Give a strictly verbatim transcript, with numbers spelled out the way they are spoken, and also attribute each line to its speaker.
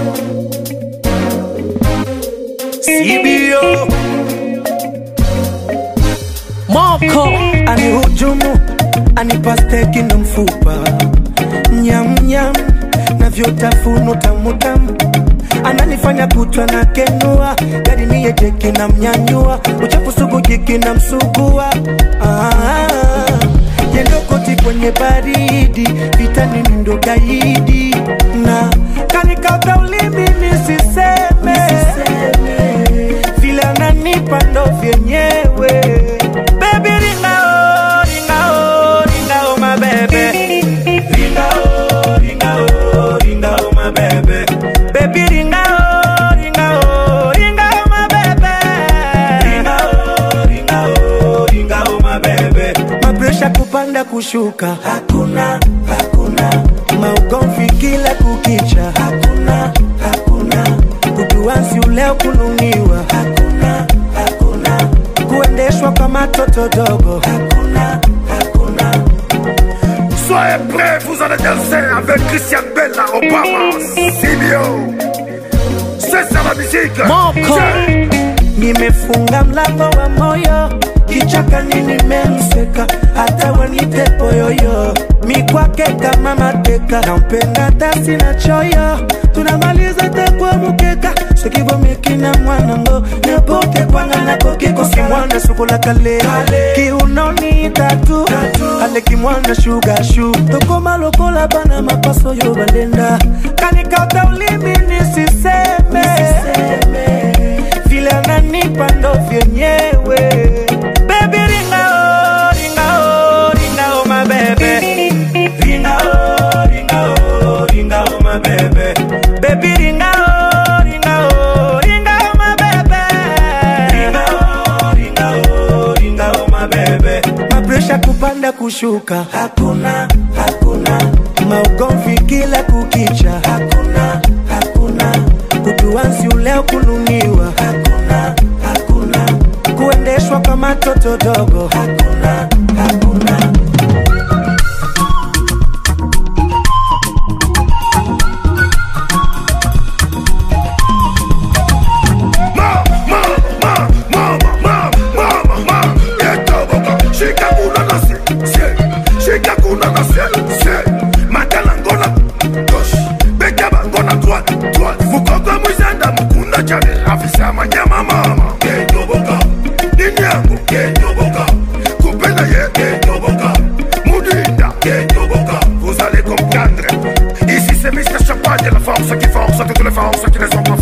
Speaker 1: C B O
Speaker 2: Moko
Speaker 1: ani hujumu, anipa steki na mfupa, nyam nyam na vyotafuno tamu tamu, ananifanya kutwa na kenua, gari niye jeki na mnyanyua, uchafu sugu jiki na msugua. Ah, yendo koti kwenye baridi, vitani ndo gaidi, na kanikauta ulimi nisiseme, vile ananipa ndo vyenyewe. Baby ringa oh, ringa oh, ringa oh my baby. Ringa oh, ringa oh, ringa oh my baby. Baby ringa oh, ringa oh, ringa oh my baby. Ringa oh, ringa oh, ringa oh my baby. Mapresha kupanda kushuka, hakuna, hakuna. Maugomvi kila kukicha, hakuna, hakuna. Kuduansi uleo kununiwa, hakuna, hakuna. Kuendeshwa kama toto dogo, hakuna, hakuna.
Speaker 3: Soyez prêts, vous allez danser avec Christian Bella Obama. C B O, c'est ça la musique.
Speaker 2: Moko
Speaker 1: Nimefunga mlango wa moyo, kichaka nini memseka, hata wanite poyoyo. Mi kwake kama mateka, nampenda tasi na choyo, tunamaliza takwa mukeka. Sekibo mekina mwanango, nepoke kwanga na kokiko. Kimwana sukola kale, kiunoni tatu, ale kimwana sugar shoe. Toko malokola bana mapaso yo balenda, kanikauta ulimi nisiseme, vile ananipa ndo vyenyewe. Baby ringa oh, ringa oh, ringa oh my baby. Ringa oh, ringa oh, ringa oh my baby. Baby ringa oh, ringa oh, ringa oh my baby. Ringa oh, ringa oh, ringa oh my baby. Mapresha kupanda kushuka, hakuna, hakuna. Maugomvi kila kukicha, hakuna, hakuna. Kuduansi uleo kununiwa, hakuna, hakuna. Kuendeshwa kama toto dogo, hakuna, hakuna.
Speaker 3: Vous allez comprendre. Ici c'est mister Champagne, la force qui force toutes les forces qui les ont.